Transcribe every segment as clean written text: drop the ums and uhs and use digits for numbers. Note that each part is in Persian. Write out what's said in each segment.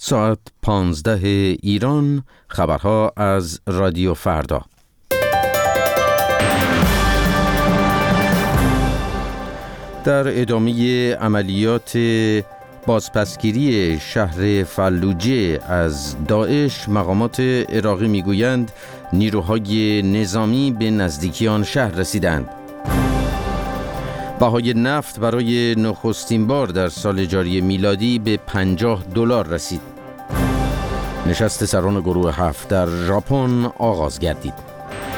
ساعت 15 ایران، خبرها از رادیو فردا. در ادامه عملیات بازپسگیری شهر فلوجه از داعش، مقامات عراقی میگویند نیروهای نظامی به نزدیکی آن شهر رسیدند. بهای نفت برای نخستین بار در سال جاری میلادی به $50 رسید. نشست سران گروه 7 در ژاپن آغاز گردید.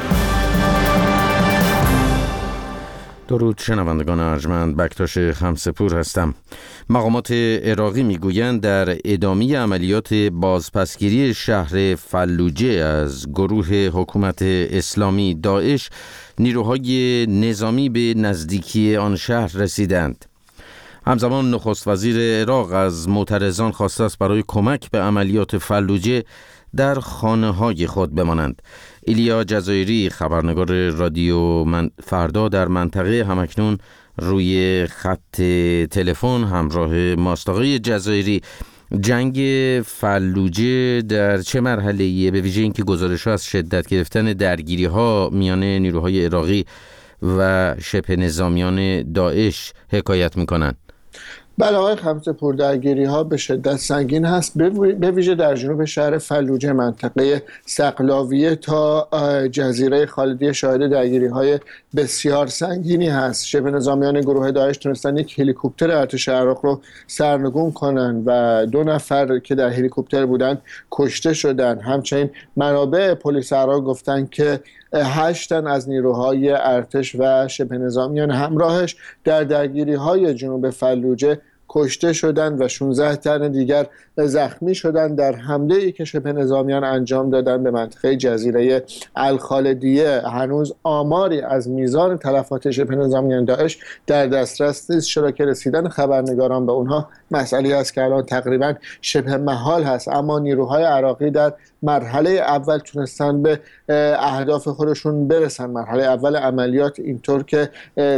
درود شنوندگان ارجمند، بکتاش خمسپور هستم. مقامات عراقی میگویند در ادامه عملیات بازپسگیری شهر فلوجه از گروه حکومت اسلامی داعش، نیروهای نظامی به نزدیکی آن شهر رسیدند. همزمان نخست وزیر عراق از معترضان خواسته است برای کمک به عملیات فلوجه در خانه‌های خود بمانند. ایلیا جزایری، خبرنگار رادیو فردا در منطقه، همکنون روی خط تلفن همراه ماست. آقای جزایری، جنگ فلوجه در چه مرحله‌ایه؟ به ویژه اینکه گزارش‌ها از شدت گرفتن درگیری‌ها میان نیروهای عراقی و شبه نظامیان داعش حکایت می‌کنند. بله آقای خمسه‌پور، درگیری‌ها به شدت سنگین هست، به ویژه در جنوب شهر فلوجه، منطقه سقلاویه تا جزیره خالدیه شاهد درگیری‌های بسیار سنگینی هست. شبه نظامیان گروه داعش تونستن یک هلیکوپتر ارتش عراق رو سرنگون کنن و 2 نفر که در هلیکوپتر بودن کشته شدن. همچنین منابع پلیس عراق گفتن که 8 تن از نیروهای ارتش و شبه نظامیان همراهش در درگیری‌های جنوب فلوجه کشته شدند و 16 تن دیگر زخمی شدند در حمله‌ای که شبه نظامیان انجام دادند به منطقه جزیره الخالدیه. هنوز آماری از میزان تلفات شبه نظامیان داعش در دسترس نیست، چرا که رسیدن خبرنگاران به اونها مسئله است که الان تقریبا شبه محال هست. اما نیروهای عراقی در مرحله اول تونستن به اهداف خودشون برسن. مرحله اول عملیات، اینطور که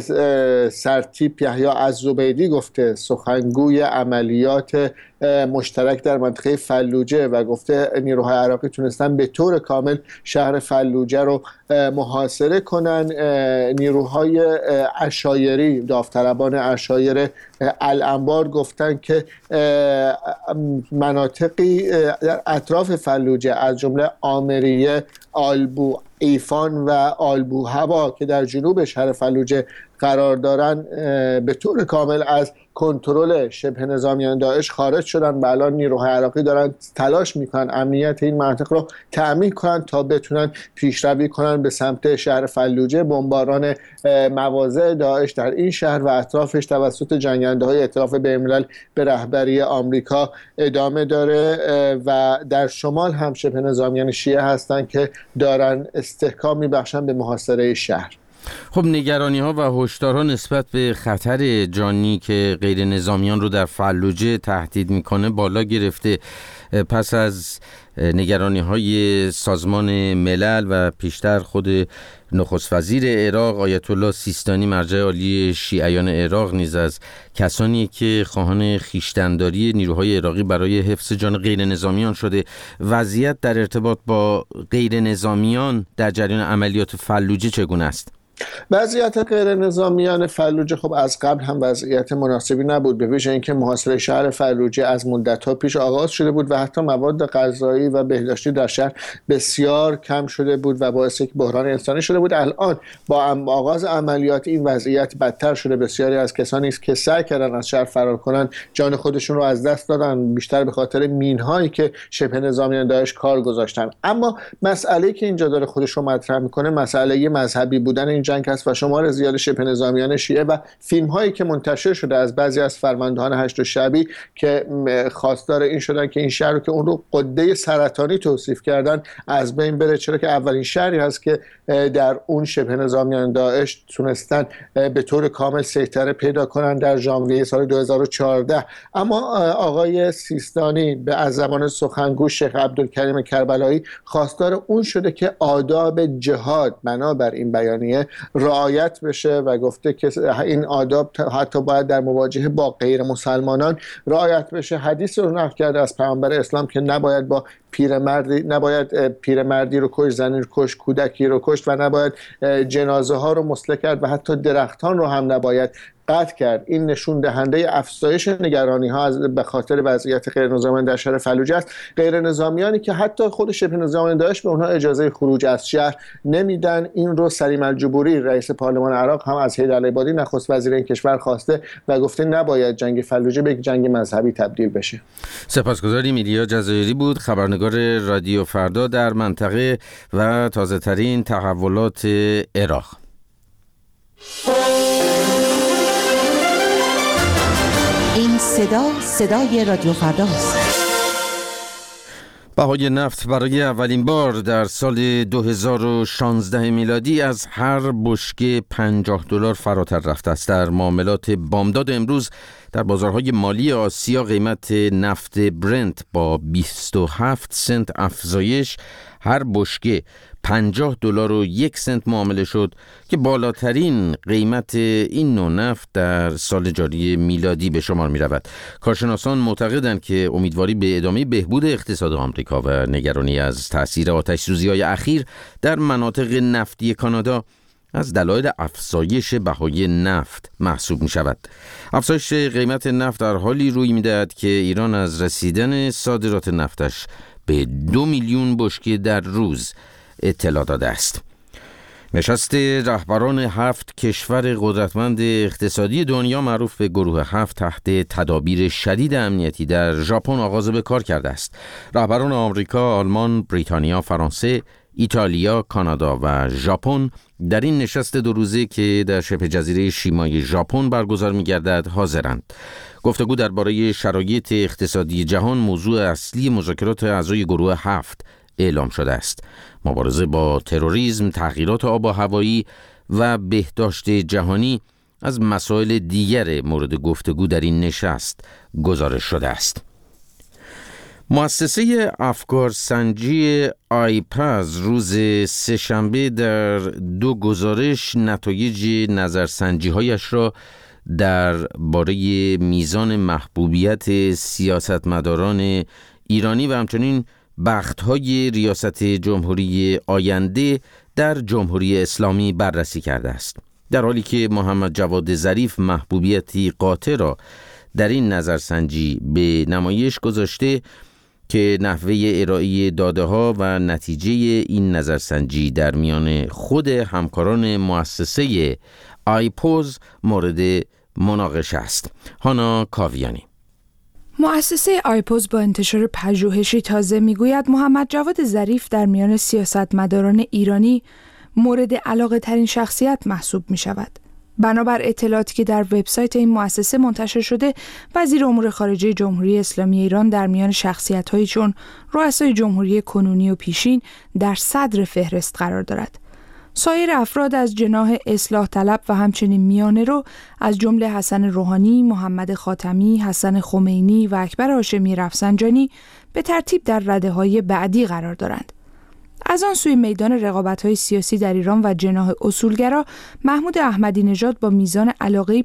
سرتیپ یحیی الزبیدی گفته، سخنگوی عملیات مشترک در منطقه فلوجه، و گفته نیروهای عراقی تونستن به طور کامل شهر فلوجه رو محاصره کنن. نیروهای عشایری، داوطلبان عشایر الانبار گفتن که مناطقی در اطراف فلوجه از جمله آمریه، آلبو ایفان و آلبو هوا که در جنوب شهر فلوجه قرار دارن به طور کامل از کنترل شبه نظامیان داعش خارج شدن و الان نیروهای عراقی دارن تلاش میکنن امنیت این منطقه رو تأمین کنن تا بتونن پیشروی کنن به سمت شهر فلوجه. بمباران مواضع داعش در این شهر و اطرافش توسط جنگنده‌های ائتلاف بین‌الملل به رهبری آمریکا ادامه داره و در شمال هم شبه نظامیان شیعه هستن که دارن استحکام میبخشن به محاصره شهر. خب، نگرانی‌ها و هشدارها نسبت به خطر جانی که غیر نظامیان رو در فلوجه تهدید میکنه بالا گرفته. پس از نگرانی‌های سازمان ملل و پیشتر خود نخست وزیر عراق آیت الله سیستانی، مرجع عالی شیعیان عراق، نیز از کسانی که خواهان خویشتن‌داری نیروهای عراقی برای حفظ جان غیر نظامیان شده. وضعیت در ارتباط با غیر نظامیان در جریان عملیات فلوجه چگونه است؟ وضعیت غیر نظامیان فلوجه خب از قبل هم وضعیت مناسبی نبود، به ویژه اینکه محاصره شهر فلوجه از مدت‌ها پیش آغاز شده بود و حتی مواد غذایی و بهداشتی در شهر بسیار کم شده بود و باعث یک بحران انسانی شده بود. الان با آغاز عملیات این وضعیت بدتر شده. بسیاری از کسانی که سعی کردن از شهر فرار کنن جان خودشون رو از دست دادن، بیشتر به خاطر مین‌هایی که شبه نظامیان داعش کار گذاشتن. اما مسئله‌ای که اینجا داره خودش رو مطرح می‌کنه مسئله مذهبی بودن این جنگ است و شمار زیاد شبه نظامیان شیعه و فیلم هایی که منتشر شده از بعضی از فرماندهان هشت شعبی که خواستار این شدن که این شهر رو که اون رو قده سرطانی توصیف کردن از بین بره، چرا که اولین شهری هست که در اون شبه نظامیان داعش تونستن به طور کامل سیطره پیدا کنن در ژانویه سال 2014. اما آقای سیستانی به از زبان سخنگو شیخ عبدالکریم کربلایی خواستار اون شده که آداب جهاد بنابر این بیانیه رعایت بشه و گفته که این آداب حتی باید در مواجهه با غیر مسلمانان رعایت بشه. حدیث رو نقل کرده از پیامبر اسلام که نباید پیرمردی رو کشت، زنی رو کشت، کودکی رو کشت و نباید جنازه ها رو مسله کرد و حتی درختان رو هم نباید قطع کرد. این نشون دهنده افزایش نگرانی ها به خاطر وضعیت غیر نظامیان در شهر فلوجه است. غیر نظامیانی که حتی خود شبه نظامیان داعش به اونها اجازه خروج از شهر نمیدن. این رو سلیم الجبوری رئیس پارلمان عراق هم از حیدرالعبادی نخست وزیر این کشور خواسته و گفته نباید جنگ فلوجه به یک جنگ مذهبی تبدیل بشه. سپاسگزاریم. ایلیا جزایری بود، خبرنگار رادیو فردا در منطقه و تازه ترین تحولات عراق. این صدای رادیو فرداست. بهای نفت برای اولین بار در سال 2016 میلادی از هر بشکه $50 فراتر رفته است. در معاملات بامداد امروز در بازارهای مالی آسیا قیمت نفت برنت با 27 سنت افزایش هر بشکه $50.01 معامله شد که بالاترین قیمت این نوع نفت در سال جاری میلادی به شمار می رود. کارشناسان معتقدند که امیدواری به ادامه بهبود اقتصاد آمریکا و نگرانی از تأثیر آتش‌سوزی‌های اخیر در مناطق نفتی کانادا از دلایل افزایش بهای نفت محسوب می شود. افزایش قیمت نفت در حالی روی می دهد که ایران از رسیدن صادرات نفتش به 2 میلیون بشکه در روز اطلاع داده است. نشست رهبران 7 کشور قدرتمند اقتصادی دنیا معروف به گروه 7 تحت تدابیر شدید امنیتی در ژاپن آغاز به کار کرده است. رهبران آمریکا، آلمان، بریتانیا، فرانسه، ایتالیا، کانادا و ژاپن در این نشست 2 روزه که در شبه جزیره شیمای ژاپن برگزار می‌گردد حاضرند. گفتگو درباره شرایط اقتصادی جهان موضوع اصلی مذاکرات اعضای گروه 7 اعلام شده است. مبارزه با تروریسم، تغییرات آب و هوایی و بهداشت جهانی از مسائل دیگر مورد گفتگو در این نشست گزارش شده است. مؤسسه افکارسنجی آیپز روز سه‌شنبه در 2 گزارش نتایج نظرسنجی‌هایش را درباره میزان محبوبیت سیاستمداران ایرانی و همچنین بخت‌های ریاست جمهوری آینده در جمهوری اسلامی بررسی کرده است. در حالی که محمد جواد ظریف محبوبیتی قاطع را در این نظرسنجی به نمایش گذاشته که نحوه ارائه داده‌ها و نتیجه این نظرسنجی در میان خود همکاران مؤسسه آیپوز مورد مناقشه است. هانا کاویانی. مؤسسه آیپوز با انتشار پژوهشی تازه میگوید محمد جواد ظریف در میان سیاستمداران ایرانی مورد علاقه ترین شخصیت محسوب می شود. بنابر اطلاعاتی که در وبسایت این مؤسسه منتشر شده، وزیر امور خارجه جمهوری اسلامی ایران در میان شخصیت‌هایی چون رؤسای جمهوری کنونی و پیشین در صدر فهرست قرار دارد. سایر افراد از جناح اصلاح طلب و همچنین میانه رو از جمله حسن روحانی، محمد خاتمی، حسن خمینی و اکبر هاشمی رفسنجانی به ترتیب در رده‌های بعدی قرار دارند. از آن سوی میدان رقابت‌های سیاسی در ایران و جناح اصولگرا، محمود احمدی نژاد با میزان علاقه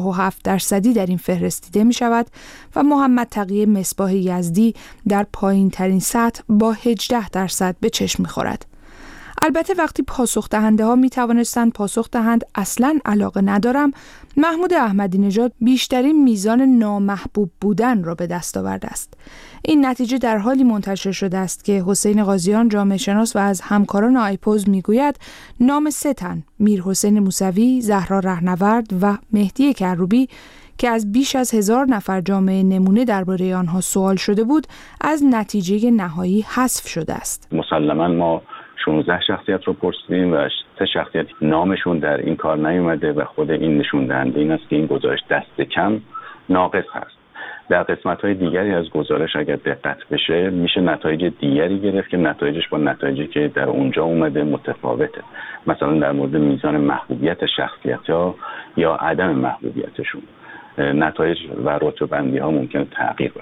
57% در این فهرست دیده می‌شود و محمد تقی مصباح یزدی در پایین‌ترین سطح با 18% به چشم می‌خورد. البته وقتی پاسخ دهنده ها می توانستند پاسخ دهند اصلاً علاقه ندارم، محمود احمدی نژاد بیشترین میزان نامحبوب بودن را به دست آورده است. این نتیجه در حالی منتشر شده است که حسین قاضیان جامعه شناس و از همکاران آیپوز میگوید نام 3 تن، میرحسین موسوی، زهرا رهنورد و مهدی کروبی که از بیش از 1000 نفر جامعه نمونه درباره آنها سوال شده بود، از نتیجه نهایی حذف شده است. مسلماً ما 16 شخصیت رو پرسیدیم و 3 شخصیت نامشون در این کار نیومده و خود این نشون دهنده این است که این گزارش دست کم ناقص هست. در قسمت‌های دیگری از گزارش اگر دقت بشه میشه نتایج دیگری گرفت که نتایجش با نتایجی که در اونجا اومده متفاوته. مثلا در مورد میزان محبوبیت شخصیت‌ها یا عدم محبوبیتشون نتایج و رتبه‌بندی‌ها ممکنه تغییر بکنه.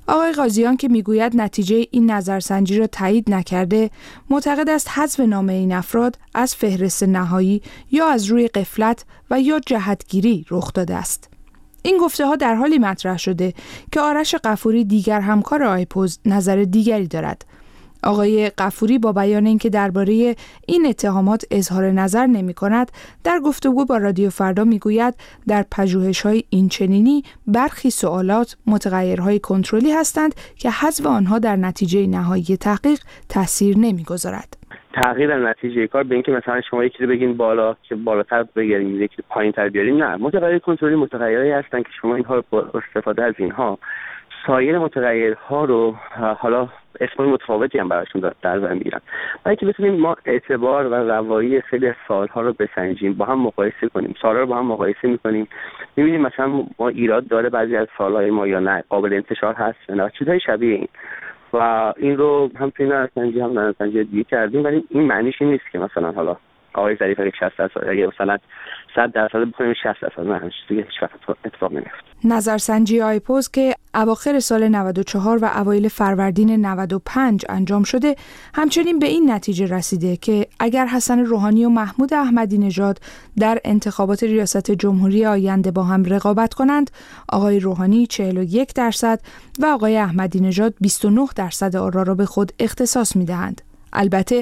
آقای قاضیان که میگوید نتیجه این نظرسنجی را تایید نکرده، معتقد است حذف نام این افراد از فهرست نهایی یا از روی غفلت و یا جهتگیری رخ داده است. این گفته‌ها در حالی مطرح شده که آرش غفوری دیگر همکار آیپوز نظر دیگری دارد. آقای غفوری با بیان اینکه درباره این اتهامات اظهار نظر نمی‌کند، در گفتگو با رادیو فردا میگوید در پژوهش‌های اینچنینی برخی سوالات متغیرهای کنترلی هستند که حذف آنها در نتیجه نهایی تحقیق تأثیر نمی‌گذارد. تغییر در نتیجه کار به اینکه مثلا شما یکی رو بگین بالا که بالاتر بگیریم، یکی پایین‌تر بیاریم، نه، متغیر کنترلی متغیرایی هستن که شما اینها رو با استفاده از اینها سایر متغیرها رو حالا اسم متفاوتی هم براشون در نظر میگیرن. برای که بتونیم ما اعتبار و روایی خیلی از سوال‌ها رو بسنجیم، با هم مقایسه کنیم، سوالا رو با هم مقایسه می‌کنیم، می‌بینیم مثلا ما ایراد داره بعضی از سوال‌های ما یا نه، قابل انتشار هست یا نه، چیزهای شبیه این. و این رو هم توی نظرسنجی هم نظرسنجی دیگه کردیم، ولی این معنیش این نیست که مثلا حالا آقای ظریف اگه 60% اگه مثلا 100% بکنیم 60%، نه، هیچ وقت اتفاق نمیفته. نظرسنجی آیپوز که اواخر سال 94 و اوایل فروردین 95 انجام شده، همچنین به این نتیجه رسیده که اگر حسن روحانی و محمود احمدی نژاد در انتخابات ریاست جمهوری آینده با هم رقابت کنند، آقای روحانی 41% و آقای احمدی نژاد 29% آرا را به خود اختصاص می‌دهند. البته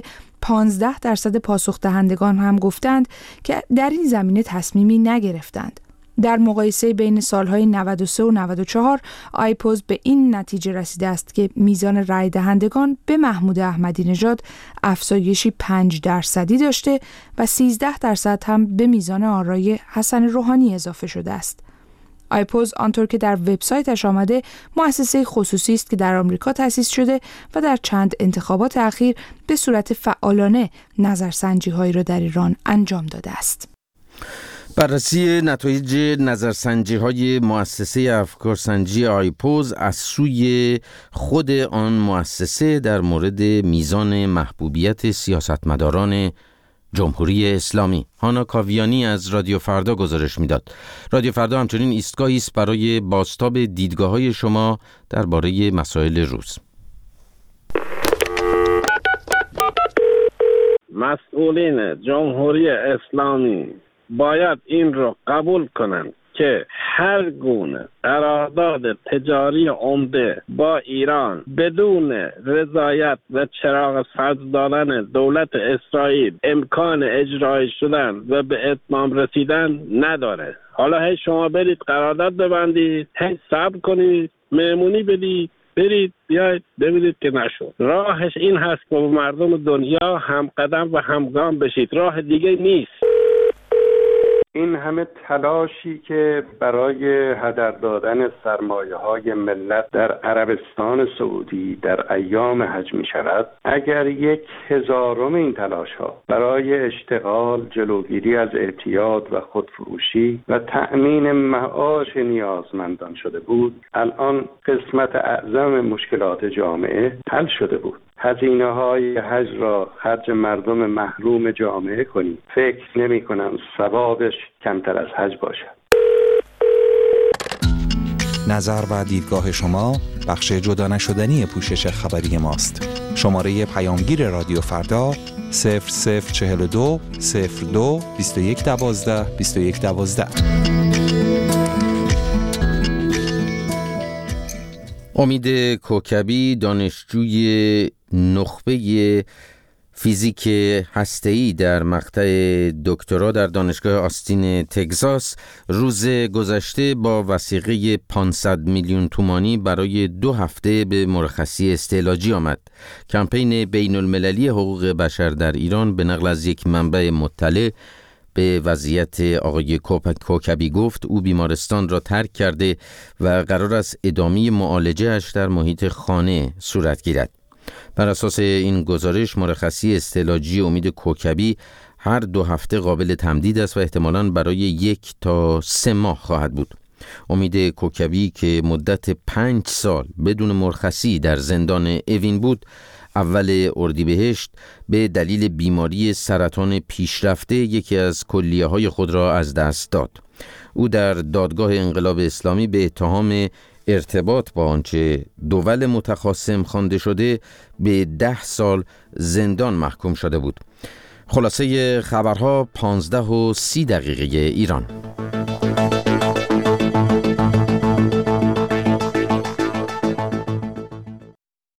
15% پاسخ دهندگان هم گفتند که در این زمینه تصمیمی نگرفتند. در مقایسه بین سالهای 93 و 94 آیپوز به این نتیجه رسیده است که میزان رای دهندگان به محمود احمدی نژاد افزایشی 5% داشته و 13% هم به میزان آرای حسن روحانی اضافه شده است. آیپوز آنطور که در وبسایتش آمده مؤسسه خصوصی است که در آمریکا تأسیس شده و در چند انتخابات اخیر به صورت فعالانه نظرسنجی‌هایی را در ایران انجام داده است. بررسی نتایج نظرسنجی‌های مؤسسه افکارسنجی آیپوز از سوی خود آن مؤسسه در مورد میزان محبوبیت سیاستمداران جمهوری اسلامی. هانا کاویانی از رادیو فردا گزارش میداد. رادیو فردا همچنین ایستگاهی است برای بازتاب دیدگاه‌های شما درباره مسائل روز. مسئولین جمهوری اسلامی باید این رو قبول کنند که هر گونه قرارداد تجاری عمده با ایران بدون رضایت و چراغ سبز دادن دولت اسرائیل امکان اجرای شدن و به اتمام رسیدن نداره. حالا هی شما برید قرارداد ببندید، هی صبر کنید، مهمونی بدید، برید بیاید ببینید که نشد. راهش این هست که با مردم دنیا هم قدم و همگام بشید، راه دیگه نیست. این همه تلاشی که برای هدر دادن سرمایه‌های ملت در عربستان سعودی در ایام حج می شود، اگر 1/1000 این تلاش‌ها برای اشتغال، جلوگیری از اعتیاد و خودفروشی و تأمین معاش نیازمندان شده بود، الان قسمت اعظم مشکلات جامعه حل شده بود. هزینه‌های حج را خرج مردم محروم جامعه کنید. فکر نمی‌کنم ثوابش کمتر از حج باشد. نظر و دیدگاه شما بخش جدا نشدنی پوشش خبری ماست. شماره پیامگیر رادیو فردا 0042 02 2112 2112. امید کوکبی، دانشجوی نخبه فیزیک هسته‌ای در مقطع دکترا در دانشگاه آستین تگزاس، روز گذشته با وثیقه 500 میلیون تومانی برای 2 هفته به مرخصی استعلاجی آمد. کمپین بین المللی حقوق بشر در ایران به نقل از یک منبع مطلع به وضعیت آقای کوکبی گفت او بیمارستان را ترک کرده و قرار است ادامه معالجه‌اش در محیط خانه صورت گیرد. بر اساس این گزارش مرخصی استعلاجی امید کوکبی هر 2 هفته قابل تمدید است و احتمالاً برای 1 تا 3 ماه خواهد بود. امید کوکبی که مدت 5 سال بدون مرخصی در زندان اوین بود، اول اردیبهشت به دلیل بیماری سرطان پیشرفته یکی از کلیه‌های خود را از دست داد. او در دادگاه انقلاب اسلامی به اتهام ارتباط با آنچه دول متخاصم خوانده شده به 10 سال زندان محکوم شده بود. خلاصه خبرها 15:30 ایران.